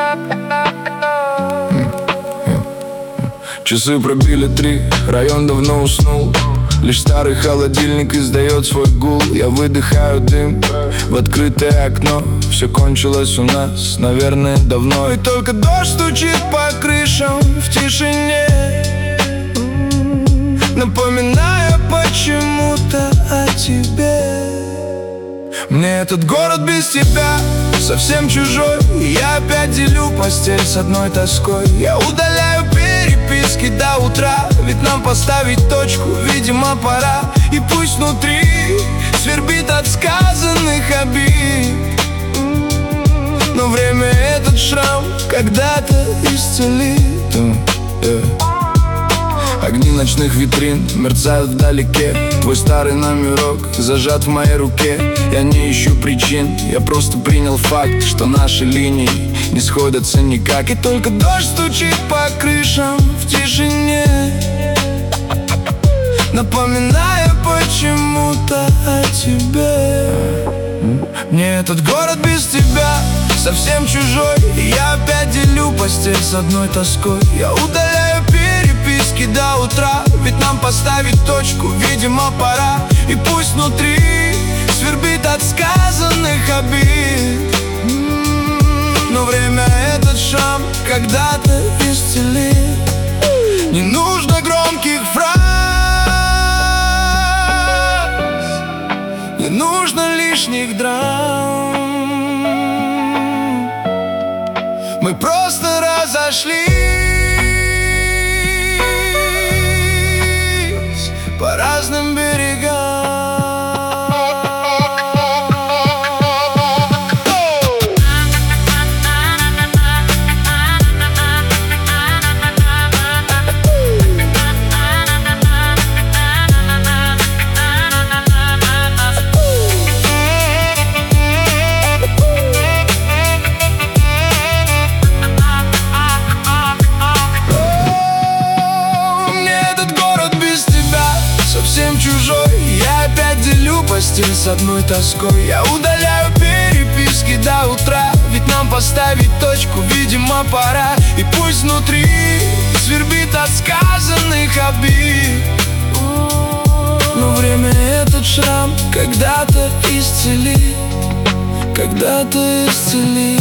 Часы пробили 3, район давно уснул. Лишь старый холодильник издает свой гул. Я выдыхаю дым в открытое окно. Все кончилось у нас, наверное, давно. И только дождь стучит по крышам в тишине, напоминая почему-то о тебе. Мне этот город без тебя совсем чужой. И я опять делю постель с одной тоской. Я удаляю переписки до утра, ведь нам поставить точку, видимо, пора. И пусть внутри свербит от сказанных обид, но время этот шрам когда-то исцелит. Огни ночных витрин мерцают вдалеке. Твой старый номерок зажат в моей руке. Я не ищу причин, я просто принял факт, что наши линии не сходятся никак. И только дождь стучит по крышам в тишине, напоминая почему-то о тебе. Мне этот город без тебя совсем чужой. И я опять делю постель с одной тоской. Я удаляю переписки до утра, ведь нам поставить точку, видимо, пора. И пусть внутри свербит от сказанных обид, но время этот шрам когда-то исцелит. Не нужно громких фраз, не нужно лишних драм. Мы просто разошлись по разным берегам. Чужой. Я опять делю постель с одной тоской. Я удаляю переписки до утра, ведь нам поставить точку, видимо, пора. И пусть внутри свербит от сказанных обид, но время этот шрам когда-то исцелит, когда-то исцелит.